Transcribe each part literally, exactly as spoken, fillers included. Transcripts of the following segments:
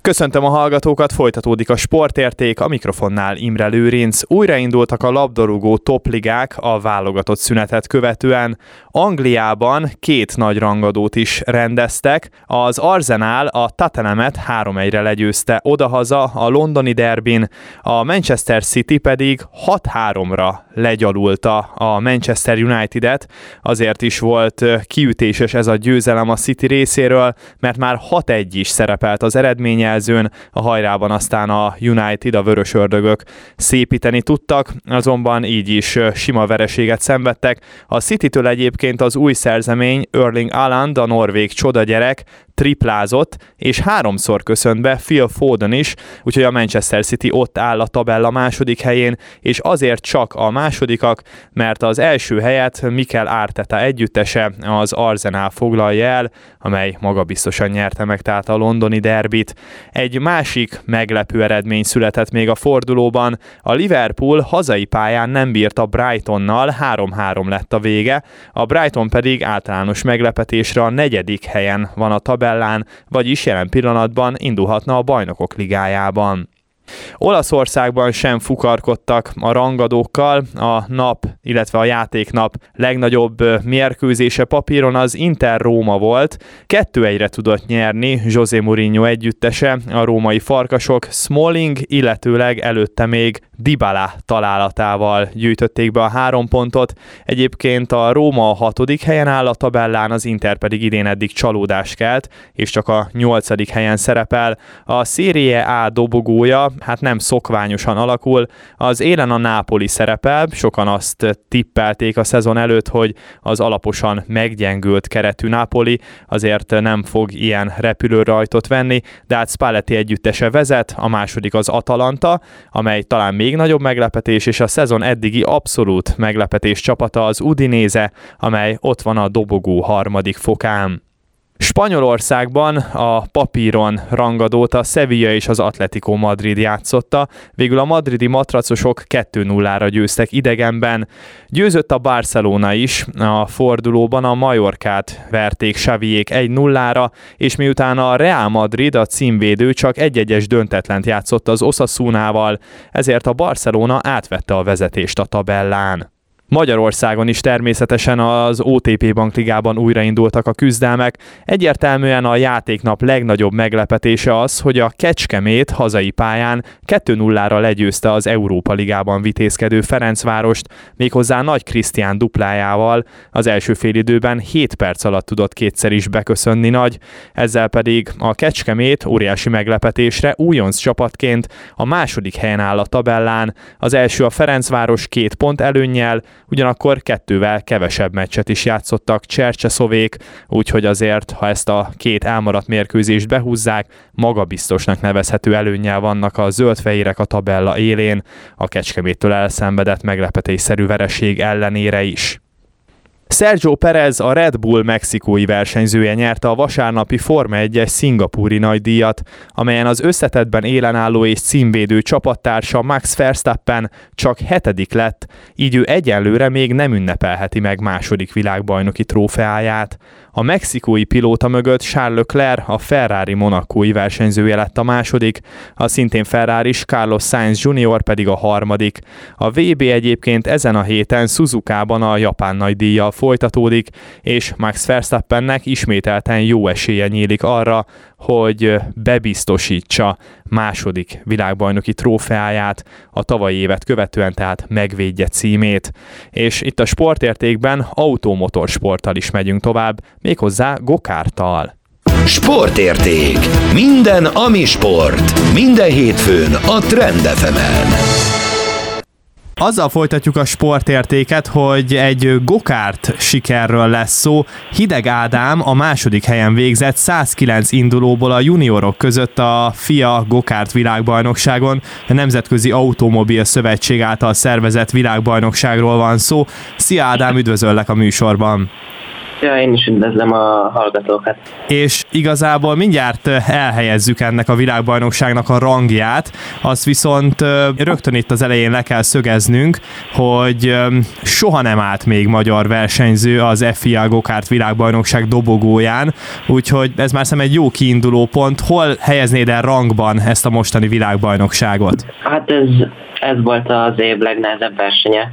Köszöntöm a hallgatókat, folytatódik a Sportérték, a mikrofonnál Imre Lőrinc. Újraindultak a labdarúgó topligák a válogatott szünetet követően. Angliában két nagy rangadót is rendeztek. Az Arsenal a Tottenhamet három egyre legyőzte odahaza a londoni derbin, a Manchester City pedig hat háromra legyalulta a Manchester United-et. Azért is volt kiütéses ez a győzelem a City részéről, mert már hat egy is szerepelt az eredményjelzőn, a hajrában aztán a United, a vörös ördögök szépíteni tudtak, azonban így is sima vereséget szenvedtek. A Citytől egyébként az új szerzemény Erling Haaland, a norvég csodagyerek triplázott, és háromszor köszönt be Phil Foden is, úgyhogy a Manchester City ott áll a tabella második helyén, és azért csak a másodikak, mert az első helyet Mikel Arteta együttese, az Arsenal foglalja el, amely magabiztosan nyerte meg tehát a londoni derbit. Egy másik meglepő eredmény született még a fordulóban. A Liverpool hazai pályán nem bírt a Brightonnal, három három lett a vége, a Brighton pedig általános meglepetésre a negyedik helyen van a tabellán, vagyis jelen pillanatban indulhatna a Bajnokok Ligájában. Olaszországban sem fukarkodtak a rangadókkal, a nap, illetve a játéknap legnagyobb mérkőzése papíron az Inter-Róma volt. Kettő egyre tudott nyerni José Mourinho együttese, a római farkasok. Smalling, illetőleg előtte még Dybala találatával gyűjtötték be a három pontot. Egyébként a Róma a hatodik helyen áll a tabellán, az Inter pedig idén eddig csalódás kelt, és csak a nyolcadik helyen szerepel. A Serie A dobogója hát nem szokványosan alakul. Az élen a Napoli szerepel, sokan azt tippelték a szezon előtt, hogy az alaposan meggyengült keretű Napoli azért nem fog ilyen repülőrajtot venni, de hát Spalletti együttese vezet, a második az Atalanta, amely talán még nagyobb meglepetés, és a szezon eddigi abszolút meglepetés csapata az Udinese, amely ott van a dobogó harmadik fokán. Spanyolországban a papíron rangadót a Sevilla és az Atlético Madrid játszotta, végül a madridi matracosok kettő nullára győztek idegenben. Győzött a Barcelona is, a fordulóban a Mallorcát verték Xaviék egy nullára, és miután a Real Madrid, a címvédő, csak egy-egyes döntetlent játszott az Osasunával, ezért a Barcelona átvette a vezetést a tabellán. Magyarországon is természetesen az o té pé Bankligában újraindultak a küzdelmek. Egyértelműen a játéknap legnagyobb meglepetése az, hogy a Kecskemét hazai pályán kettő nullára legyőzte az Európa Ligában vitézkedő Ferencvárost, méghozzá Nagy Krisztián duplájával. Az első félidőben hét perc alatt tudott kétszer is beköszönni Nagy, ezzel pedig a Kecskemét óriási meglepetésre újonc csapatként a második helyen áll a tabellán. Az első a Ferencváros két pont előnnyel, ugyanakkor kettővel kevesebb meccset is játszottak Csercseszovék, úgyhogy azért, ha ezt a két elmaradt mérkőzést behúzzák, magabiztosnak nevezhető előnnyel vannak a zöldfehérek a tabella élén, a Kecskeméttől elszenvedett meglepetésszerű vereség ellenére is. Sergio Perez, a Red Bull mexikói versenyzője nyerte a vasárnapi Forma egyes szingapúri nagydíjat, amelyen az összetettben élenálló és címvédő csapattársa Max Verstappen csak hetedik lett, így ő egyenlőre még nem ünnepelheti meg második világbajnoki trófeáját. A mexikói pilóta mögött Charles Leclerc, a Ferrari monacói versenyzője lett a második, a szintén Ferraris Carlos Sainz junior pedig a harmadik. A vé bé egyébként ezen a héten Suzukában a japán nagydíjjal folytatódik, és Max Verstappennek ismételten jó esélye nyílik arra, hogy bebiztosítsa második világbajnoki trófeáját, a tavalyi évet követően tehát megvédje címét. És itt a Sportértékben automotorsporttal is megyünk tovább, méghozzá gokárttal. Sportérték. Minden, ami sport. Minden hétfőn a Trend ef emen. Azzal folytatjuk a sportértéket, hogy egy gokárt sikerről lesz szó. Hideg Ádám a második helyen végzett százkilenc indulóból a juniorok között a ef i á Gokárt világbajnokságon. A Nemzetközi Automobil Szövetség által szervezett világbajnokságról van szó. Szia Ádám, üdvözöllek a műsorban! Ja, én is üdvözlöm a hallgatókat. És igazából mindjárt elhelyezzük ennek a világbajnokságnak a rangját, azt viszont rögtön itt az elején le kell szögeznünk, hogy soha nem állt még magyar versenyző az ef i á Go-kart világbajnokság dobogóján, úgyhogy ez már szerintem egy jó kiinduló pont. Hol helyeznéd el rangban ezt a mostani világbajnokságot? Hát ez, ez volt az év legnehezebb versenye.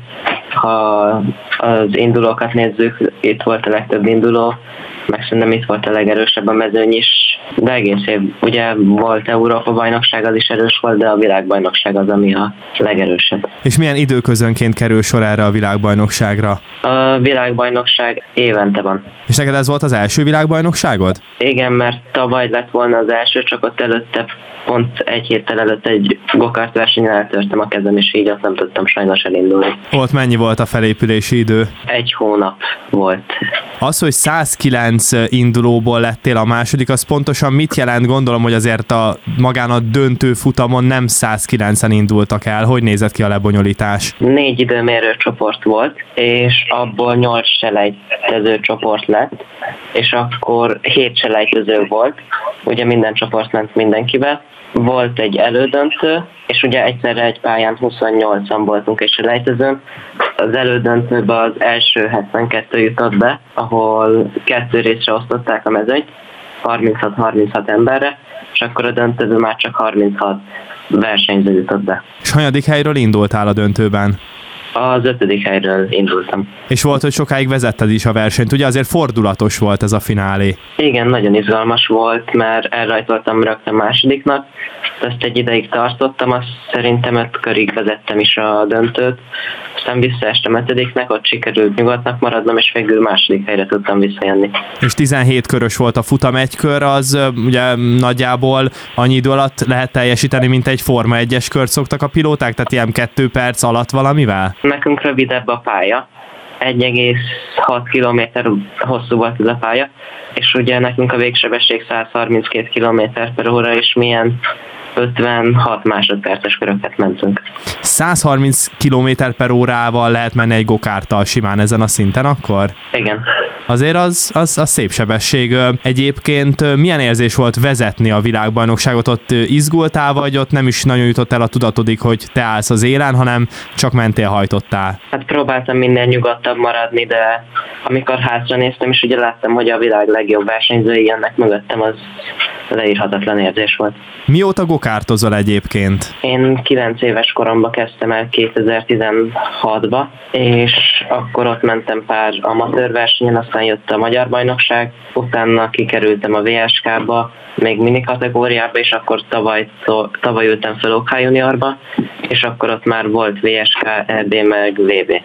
Ha az indulókat nézzük, itt volt a legtöbb induló, meg szerintem itt volt a legerősebb a mezőny is, de egész év. Ugye volt Európa-bajnokság, az is erős volt, de a világbajnokság az, ami a legerősebb. És milyen időközönként kerül sor erre a világbajnokságra? A világbajnokság évente van. És neked ez volt az első világbajnokságod? Igen, mert tavaly lett volna az első, csak ott előtte, pont egy héttel előtt egy go-kart versenyen eltörtem a kezem, és így azt nem tudtam sajnos elindulni. Ott mennyi volt a felépülési idő? Egy hónap volt. Az, hogy száz kilenc indulóból lettél a második, az pontosan mit jelent? Gondolom, hogy azért a magán a döntő futamon nem száz kilencen indultak el. Hogy nézett ki a lebonyolítás? Négy időmérő csoport volt, és abból nyolc selejtező csoport lett, és akkor hét selejtező volt, ugye minden csoport ment mindenkivel. Volt egy elődöntő, és ugye egyszerre egy pályán huszonnyolcan voltunk egy selejtezőn. Az elődöntőben az első hetvenkettő jutott be, ahol kettő részre osztották a mezőnyt, harminchat harminchat emberre, és akkor a döntőben már csak harminchat versenyző jutott be. És hanyadik helyről indultál a döntőben? Az ötödik helyről indultam. És volt, hogy sokáig vezetted is a versenyt, ugye azért fordulatos volt ez a finálé. Igen, nagyon izgalmas volt, mert elrajtoltam rögtön másodiknak, ezt egy ideig tartottam, azt szerintem öt körig vezettem is a döntőt, aztán visszaestem ötödiknek, ott sikerült nyugodtnak maradnom, és végül második helyre tudtam visszajönni. És tizenhét körös volt a futam, egy kör, az ugye nagyjából annyi idő alatt lehet teljesíteni, mint egy Forma egyes kört szoktak a pilóták, tehát ilyen kettő perc alatt valamivel? Nekünk rövidebb a pálya, egy egész hat kilométer hosszú volt ez a pálya, és ugye nekünk a végsebesség száz harminckét kilométer per óra, és milyen ötvenhat másodperces köröket mentünk. száz harminc kilométer per órával lehet menni egy gokárttal simán ezen a szinten akkor? Igen. Azért az, az, az szép sebesség. Egyébként milyen érzés volt vezetni a világbajnokságot? Ott izgultál, vagy ott nem is nagyon jutott el a tudatodik, hogy te állsz az élen, hanem csak mentél, hajtottál? Hát próbáltam minden nyugodtabb maradni, de amikor hátra néztem, és ugye láttam, hogy a világ legjobb versenyzői jönnek mögöttem, az leírhatatlan érzés volt. Mióta gokártozol egyébként? Én kilenc éves koromban kezdtem el kétezer-tizenhatba, és akkor ott mentem pár amatőr versenyen, aztán jött a magyar bajnokság, utána kikerültem a vé es ká-ba, még mini kategóriába, és akkor tavaly, tavaly ültem fel OK Juniorba, és akkor ott már volt vé es ká, é bé meg vé bé.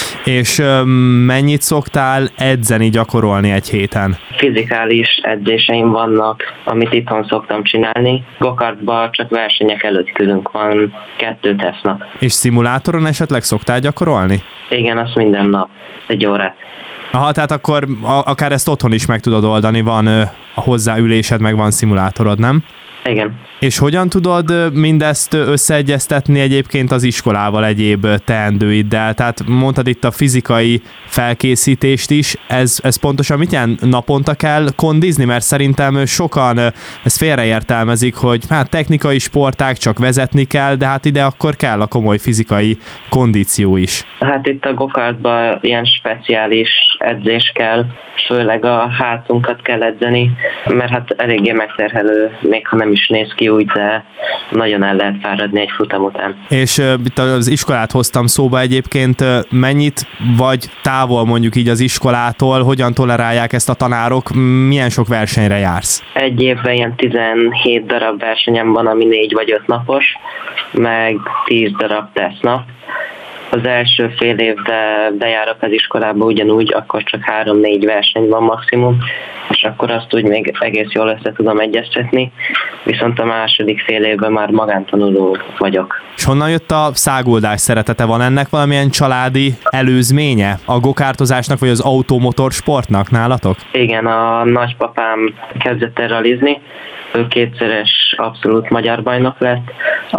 És mennyit szoktál edzeni, gyakorolni egy héten? Fizikális edzéseim vannak, amit itthon szoktam csinálni. Gokartban csak versenyek előtt külünk van, kettő tesznek. És szimulátoron esetleg szoktál gyakorolni? Igen, azt minden nap, egy órát. Aha, tehát akkor akár ezt otthon is meg tudod oldani, van a hozzáülésed, meg van szimulátorod, nem? Igen. És hogyan tudod mindezt összeegyeztetni egyébként az iskolával, egyéb teendőiddel? Tehát mondtad itt a fizikai felkészítést is, ez, ez pontosan mit jelent? Naponta kell kondizni? Mert szerintem sokan ezt félreértelmezik, hogy hát technikai sportág, csak vezetni kell, de hát ide akkor kell a komoly fizikai kondíció is. Hát itt a gokartban ilyen speciális edzés kell, főleg a hátunkat kell edzeni, mert hát eléggé megterhelő, még ha nem is néz ki úgy, de nagyon el lehet fáradni egy futam után. És uh, itt az iskolát hoztam szóba egyébként, uh, mennyit vagy távol mondjuk így az iskolától, hogyan tolerálják ezt a tanárok, milyen sok versenyre jársz? Egy évben ilyen tizenhét darab versenyem van, ami négy vagy öt napos, meg tíz darab tesznap. Az első fél évben bejárok az iskolába ugyanúgy, akkor csak három-négy verseny van maximum, és akkor azt úgy még egész jól össze tudom egyeztetni, viszont a második fél évben már magántanuló vagyok. És honnan jött a száguldás szeretete? Van ennek valamilyen családi előzménye? A gokártozásnak vagy az automotor sportnak nálatok? Igen, a nagypapám kezdett el ralizni, ő kétszeres abszolút magyar bajnok lett,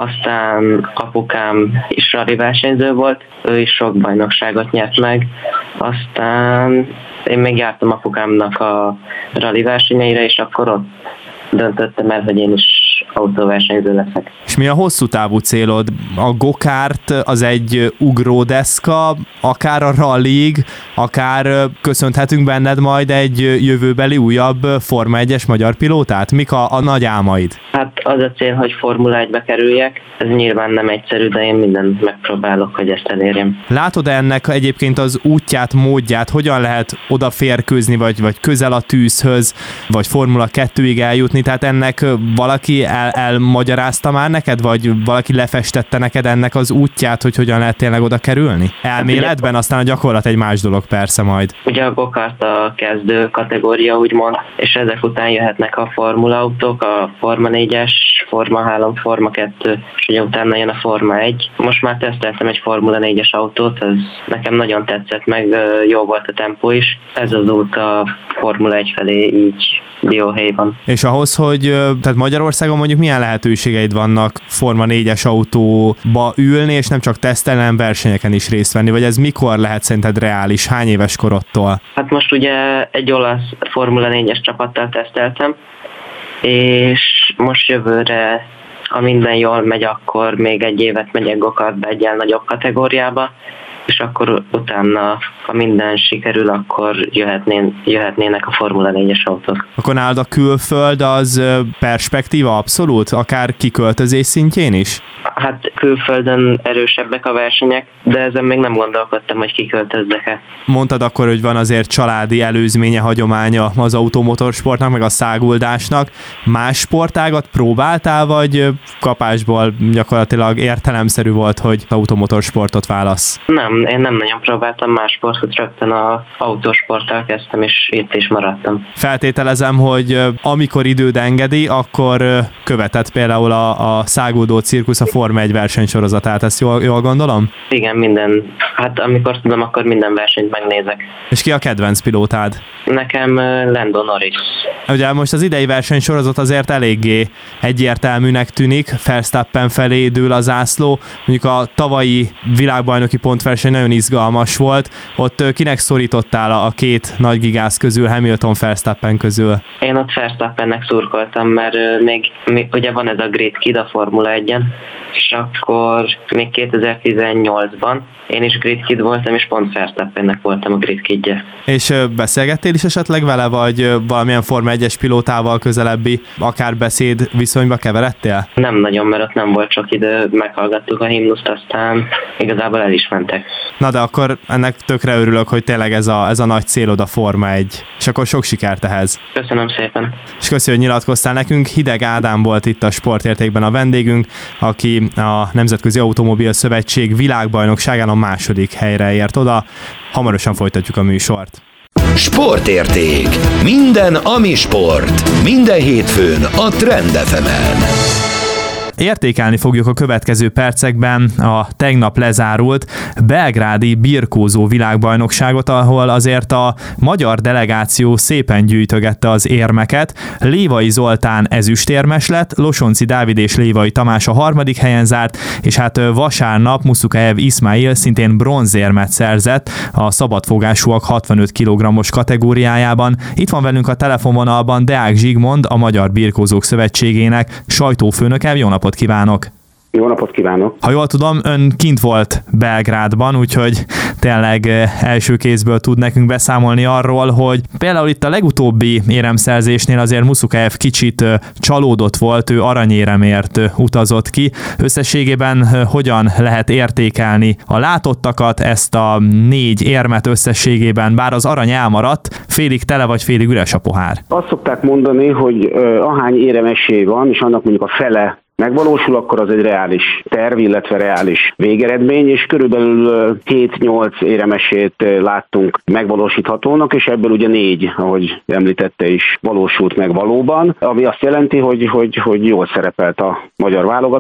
aztán apukám is rali versenyző volt, ő is sok bajnokságot nyert meg, aztán én még jártam apukámnak a rali versenyeire, és akkor ott döntöttem el, hogy én is autóversenyző leszek. És mi a hosszú távú célod? A go-kart az egy ugródeszka, akár a rallyig, akár köszönhetünk benned majd egy jövőbeli újabb Forma egyes magyar pilótát? Mik a, a nagy álmaid? Hát az a cél, hogy Formula egybe kerüljek. Ez nyilván nem egyszerű, de én mindent megpróbálok, hogy ezt elérjem. Látod ennek egyébként az útját, módját, hogyan lehet odaférkőzni, vagy, vagy közel a tűzhöz, vagy Formula kettőig eljutni? Tehát ennek valaki el, elmagyarázta már neked, vagy valaki lefestette neked ennek az útját, hogy hogyan lehet tényleg oda kerülni? Elméletben, aztán a gyakorlat egy más dolog persze majd. Ugye a go-kart a kezdő kategória, úgymond, és ezek után jöhetnek a Formula autók, a Forma négyes, Forma három, Forma kettő, és ugye utána jön a Forma egy. Most már teszteltem egy Formula négyes autót, ez nekem nagyon tetszett, meg jó volt a tempó is. Ez az út a Formula egy felé így dióhéjban. És ahhoz, hogy tehát Magyarországon mondjuk milyen lehetőségeid vannak Forma négyes autóba ülni, és nem csak tesztelni, hanem versenyeken is részt venni, vagy ez mikor lehet szerinted reális? Hány éves korodtól? Hát most ugye egy olasz Formula négyes csapattal teszteltem, és most jövőre, ha minden jól megy, akkor még egy évet megyek go-kartba egy ilyen nagyobb kategóriába, és akkor utána, ha minden sikerül, akkor jöhetnén, jöhetnének a Formula négyes autók. Akkor nálad a külföld az perspektíva abszolút, akár kiköltözés szintjén is? Hát külföldön erősebbek a versenyek, de ezen még nem gondolkodtam, hogy kiköltözzek-e. Mondtad akkor, hogy van azért családi előzménye, hagyománya az automotorsportnak, meg a száguldásnak. Más sportágat próbáltál, vagy kapásból gyakorlatilag értelemszerű volt, hogy automotorsportot válasz? Nem, én nem nagyon próbáltam más sportot, rögtön az autósporttal kezdtem, és itt is maradtam. Feltételezem, hogy amikor időd engedi, akkor követed például a, a száguldó cirkusz, a Forma egy versenysorozatát, ezt jól, jól gondolom? Igen, minden, hát amikor tudom, akkor minden versenyt megnézek. És ki a kedvenc pilótád? Nekem Lando Norris. Ugye most az idei versenysorozat azért eléggé egyértelműnek tűnik, Verstappen felé dől a zászló, mondjuk a tavalyi világbajnoki pontverseny nagyon izgalmas volt, ott kinek szorítottál a két nagy gigász közül, Hamilton, Verstappen közül? Én ott Verstappennek szurkoltam, mert még, még ugye van ez a Grid Kid a Formula egyen, és akkor még kétezer-tizennyolcban én is Grid Kid voltam, és pont Verstappennek voltam a Grid Kidje. És beszélgettél is esetleg vele, vagy valamilyen Forma egyes pilótával közelebbi, akár beszéd viszonyba keveredtél? Nem nagyon, mert ott nem volt sok idő, meghallgattuk a himnuszt, aztán igazából el is mentek. Na de akkor ennek tökre örülök, hogy tényleg ez a, ez a nagy célod a Forma egy. És akkor sok sikert ehhez. Köszönöm szépen. És köszönöm, hogy nyilatkoztál nekünk. Hideg Ádám volt itt a Sportértékben a vendégünk, aki a Nemzetközi Automobil Szövetség világbajnokságán a második helyre ért oda. Hamarosan folytatjuk a műsort. Sportérték. Minden, ami sport. Minden hétfőn a Trend ef emen. Értékelni fogjuk a következő percekben a tegnap lezárult belgrádi birkózó világbajnokságot, ahol azért a magyar delegáció szépen gyűjtögette az érmeket. Lévai Zoltán ezüstérmes lett, Losonci Dávid és Lévai Tamás a harmadik helyen zárt, és hát vasárnap Musukaev Iszmail szintén bronzérmet szerzett a szabadfogásúak hatvanöt kilogrammos kategóriájában. Itt van velünk a telefonvonalban Deák Zsigmond, a Magyar Birkózók Szövetségének sajtófőnöke. Jó napot kívánok! Jó napot kívánok! Ha jól tudom, ön kint volt Belgrádban, úgyhogy tényleg első kézből tud nekünk beszámolni arról, hogy például itt a legutóbbi éremszerzésnél azért Musukaev kicsit csalódott volt, ő aranyéremért utazott ki. Összességében hogyan lehet értékelni a látottakat, ezt a négy érmet összességében, bár az arany elmaradt, félig tele vagy félig üres a pohár? Azt szokták mondani, hogy ahány érem esély van, és annak mondjuk a fele megvalósul, akkor az egy reális terv, illetve reális végeredmény, és körülbelül hét-nyolc éremesét láttunk megvalósíthatónak, és ebből ugye négy, ahogy említette is, valósult meg valóban, ami azt jelenti, hogy, hogy, hogy jól szerepelt a magyar válogatott,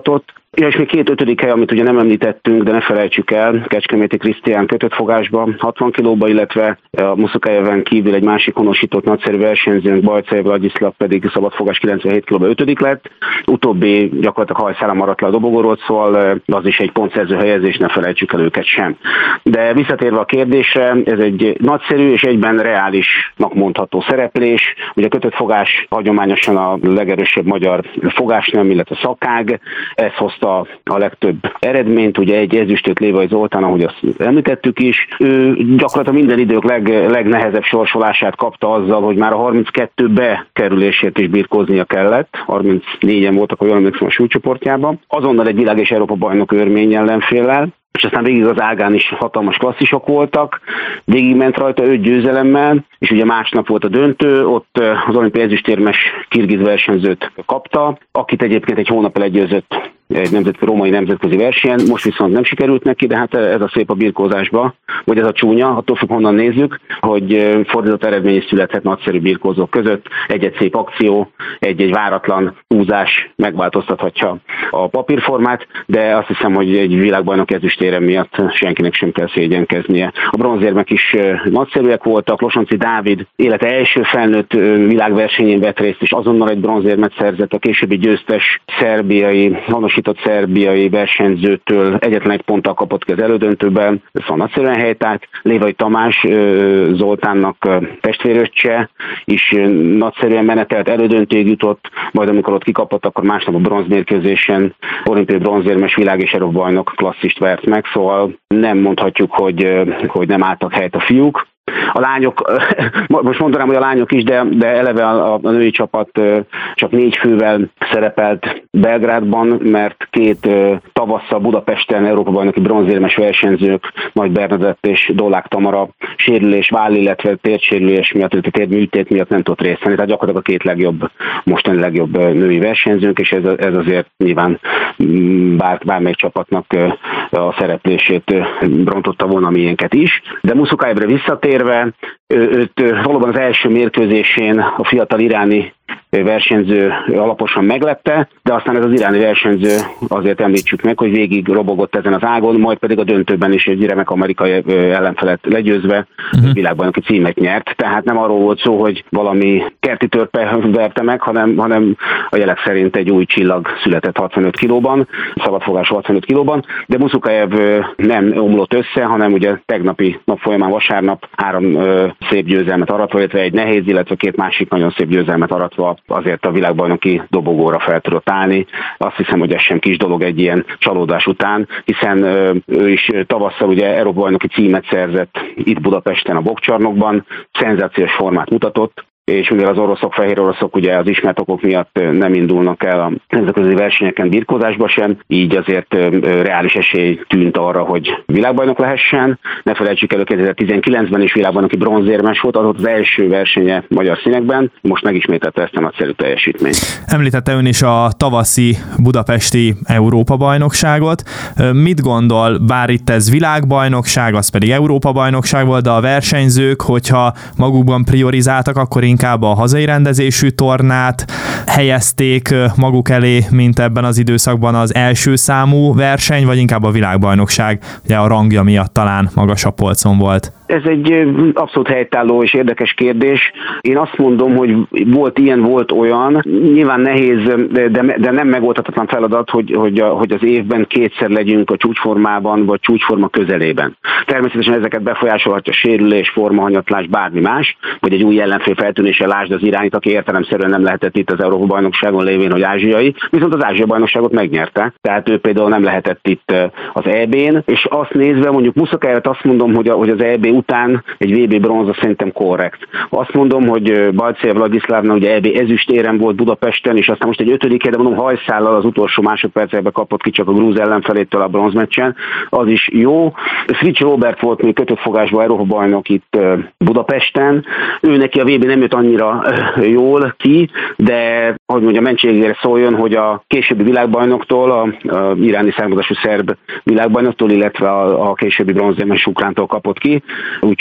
Ja, és még két ötödik hely, amit ugye nem említettünk, de ne felejtsük el, Kecskeméti Krisztián kötött fogásba hatvan kilóba, illetve a Muszokájeven kívül egy másik honosított nagyszerű versenyzőnk, Bajcai Vladislav pedig szabadfogás kilencvenhét kilóba ötödik lett. Utóbbi gyakorlatilag hajszála maradt le a dobogóról, szóval az is egy pontszerző helyezés, ne felejtsük el őket sem. De visszatérve a kérdésre, ez egy nagyszerű és egyben reálisnak mondható szereplés. Ugye a kötött fogás hagyományosan a legerősebb magyar fogásnem, illetve szakág, ez hozta a legtöbb eredményt, ugye egy ezüstöt Lévai Zoltán, ahogy azt említettük is. Ő gyakorlatilag minden idők leg, legnehezebb sorsolását kapta azzal, hogy már a harminckettő bekerülésért is birkóznia kellett. harmincnégyen voltak, hogy emlékszem, a súlycsoportjában. Azonnal egy világ és Európa bajnok örmény ellenféllel, és aztán végig az ágán is hatalmas klasszisok voltak, végigment rajta öt győzelemmel, és ugye másnap volt a döntő, ott az olimpiai ezüstérmes kirgiz versenyzőt kapta, akit egyébként egy hónappal legyőzött egy nemzetközi, római nemzetközi versenyen, most viszont nem sikerült neki, de hát ez a szép a birkózásba, vagy ez a csúnya, attól függ honnan nézzük, hogy fordított eredmény is születhet nagyszerű birkózók között, egy-egy szép akció, egy-egy váratlan húzás megváltoztathatja a papírformát, de azt hiszem, hogy egy világbajnok ezüstérem miatt senkinek sem kell szégyenkeznie. A bronzérmek is nagyszerűek voltak, Losonci Dávid élete első felnőtt világversenyén vett részt, és azonnal egy bronzérmet szerzett, a későbbi győztes szerbiai, honosított szerbiai versenyzőtől egyetlen egy ponttal kapott ki az elődöntőben, szóval nagyszerűen helytált. Lévai Tamás Zoltánnak testvéröccse is nagyszerűen menetelt, elődöntőig jutott, majd amikor ott kikapott, akkor másnap a bronzmérkőzésen olimpiai bronzérmes világ és Európa bajnok klasszist vert meg, szóval nem mondhatjuk, hogy, hogy nem álltak helyt a fiúk. A lányok, most mondanám, hogy a lányok is, de, de eleve a, a női csapat csak négy fővel szerepelt Belgrádban, mert két tavasszal Budapesten Európa-bajnoki bronzérmes versenyzők, Nagy Bernadett és Dollák Tamara sérülés, váll, illetve térsérülés miatt, illetve térműtét miatt nem tudott részt venni. Tehát gyakorlatilag a két legjobb, mostani legjobb női versenyzőnk, és ez, ez azért nyilván bár, bármelyik csapatnak a szereplését rontotta volna miénket is. De Muszokájevre visszatér, őt valóban az első mérkőzésén a fiatal iráni versenyző alaposan meglepte, de aztán ez az iráni versenyző, azért említsük meg, hogy végig robogott ezen az ágon, majd pedig a döntőben is egy remek amerikai ellenfelet legyőzve uh-huh. világbajnoki címet nyert. Tehát nem arról volt szó, hogy valami kerti törpe verte meg, hanem, hanem a jelek szerint egy új csillag született hatvanöt kilóban, szabadfogású hatvanöt kilóban, de Muszokájev nem omlott össze, hanem ugye tegnapi nap folyamán vasárnap három ö, szép győzelmet aratva, illetve egy nehéz, illetve két másik nagyon szép győzelmet aratva azért a világbajnoki dobogóra fel tudott állni. Azt hiszem, hogy ez sem kis dolog egy ilyen csalódás után, hiszen ő is tavasszal ugye Európa-bajnoki címet szerzett itt Budapesten a boxcsarnokban, szenzációs formát mutatott, és mivel az oroszok, fehér oroszok ugye az ismert okok miatt nem indulnak el a nemzetközi versenyeken birkózásba sem, így azért reális esély tűnt arra, hogy világbajnok lehessen. Ne felejtsük el, kétezer-tizenkilencben is világbajnoki bronzérmes volt, az volt az első versenye magyar színekben, most megismételte ezt a nagyszerű teljesítményt. Említette ön is a tavaszi budapesti Európa-bajnokságot. Mit gondol, bár itt ez világbajnokság, az pedig Európa-bajnokság volt, de a versenyzők, hogyha magukban priorizáltak, akkor inkább a hazai rendezésű tornát helyezték maguk elé, mint ebben az időszakban az első számú verseny, vagy inkább a világbajnokság, ugye a rangja miatt talán magasabb polcon volt? Ez egy abszolút helytálló és érdekes kérdés. Én azt mondom, hogy volt ilyen, volt olyan. Nyilván nehéz, de, de nem megoldhatatlan feladat, hogy, hogy, a, hogy az évben kétszer legyünk a csúcsformában, vagy csúcsforma közelében. Természetesen ezeket befolyásolhatja sérülés, formahanyatlás, bármi más, vagy egy új ellenfél feltűnése, lásd az irányt, aki értelemszerűen nem lehetett itt az Európa-bajnokságon lévén, hogy ázsiai, viszont az ázsiai bajnokságot megnyerte. Tehát ő például nem lehetett itt az é bén, és azt nézve, mondjuk Muszokájevet azt mondom, hogy, a, hogy az é bé után egy vé bé bronza szerintem korrekt. Azt mondom, hogy Bajcai Vladislavnál ugye é bé ezüstérem volt Budapesten, és aztán most egy ötödik helyre, mondom, hajszállal az utolsó másodpercekben kapott ki csak a grúz ellenfelétől a bronzmeccsen, az is jó. Frics Robert volt még kötött fogásban Európa bajnok itt Budapesten. Ő neki a vé bé nem jött annyira jól ki, de hogy mondja, mentségére szóljon, hogy a későbbi világbajnoktól, a, a iráni származású szerb világbajnoktól, illetve a, a későbbi bronzérmes ukrántól kapott ki, úgyhogy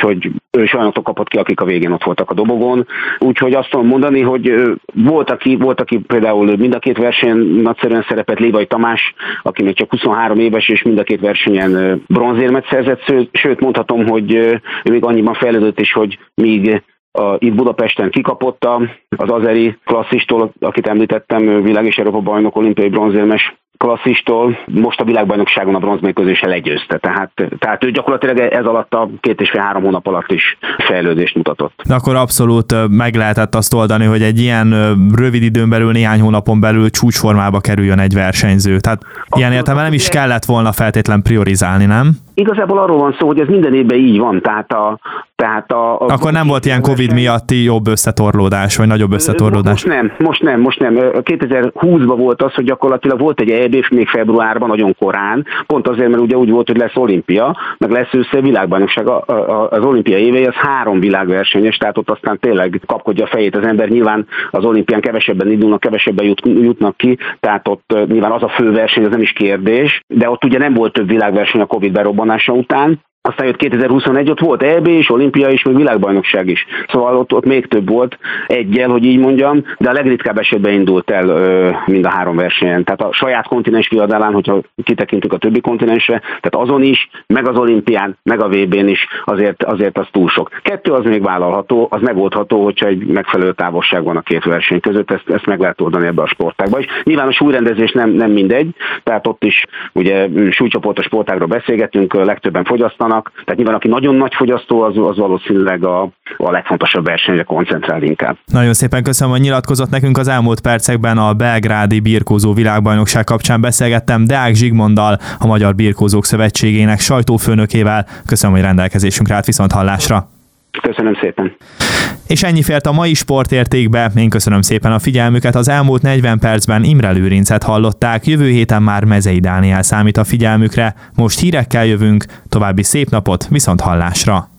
és olyanoktól kapott ki, akik a végén ott voltak a dobogón. Úgyhogy azt tudom mondani, hogy volt aki, volt, aki például mind a két versenyen nagyszerűen szerepelt, Lévai Tamás, aki még csak huszonhárom éves, és mind a két versenyen bronzérmet szerzett, sőt mondhatom, hogy ő még annyiban fejlődött is, hogy míg a, itt Budapesten kikapott az azeri klasszistól, akit említettem, világ és Európa bajnok, olimpiai bronzérmes klasszistól, most a világbajnokságon a bronzmérkőzése legyőzte. Tehát, tehát ő gyakorlatilag ez alatt a két és fél három hónap alatt is fejlődést mutatott. De akkor abszolút meg lehetett azt oldani, hogy egy ilyen rövid időn belül, néhány hónapon belül csúcsformába kerüljön egy versenyző. Tehát abszolút, ilyen értelemben nem is kellett volna feltétlen priorizálni, nem? Igazából arról van szó, hogy ez minden évben így van, tehát a... Tehát a, a Akkor nem volt ilyen Covid miatti jobb összetorlódás, vagy nagyobb összetorlódás? Most nem, most nem, most nem. kétezer-húszban volt az, hogy gyakorlatilag volt egy é bé, és még februárban, nagyon korán, pont azért, mert ugye úgy volt, hogy lesz olimpia, meg lesz össze világbajnokság. Az olimpia évei az három világversenyes, tehát ott aztán tényleg kapkodja a fejét az ember. Nyilván az olimpián kevesebben indulnak, kevesebben jut, jutnak ki, tehát ott nyilván az a fő verseny, ez nem is kérdés, de ott ugye nem volt több világverseny a Covid berobbanása után. Aztán jött kétezer-huszonegy, ott volt é bé is, olimpia is, meg világbajnokság is. Szóval ott, ott még több volt, egyel, hogy így mondjam, de a legritkább esetben indult el ö, mind a három versenyen. Tehát a saját kontinens viadalán, hogyha kitekintünk a többi kontinensre, tehát azon is, meg az olimpián, meg a vé bén is, azért, azért az túl sok. Kettő az még vállalható, az megoldható, hogyha egy megfelelő távolság van a két verseny között, ezt, ezt meg lehet oldani ebbe a sportágba is. Nyilván a súlyrendezés nem, nem mindegy, tehát ott is ugye súlycsoportos sportágról beszélgetünk, legtöbben fogyasztanak, tehát nyilván aki nagyon nagy fogyasztó, az, az valószínűleg a, a legfontosabb versenyre koncentrál inkább. Nagyon szépen köszönöm, hogy nyilatkozott nekünk. Az elmúlt percekben a belgrádi birkózó világbajnokság kapcsán beszélgettem Deák Zsigmonddal, a Magyar Birkózók Szövetségének sajtófőnökével. Köszönöm, hogy rendelkezésünkre állt, viszont hallásra. Köszönöm szépen. És ennyi fért a mai sportértékbe. Én köszönöm szépen a figyelmüket. Az elmúlt negyven percben Imre Lőrincet hallották. Jövő héten már Mezei Dániel számít a figyelmükre. Most hírekkel jövünk. További szép napot, viszont hallásra.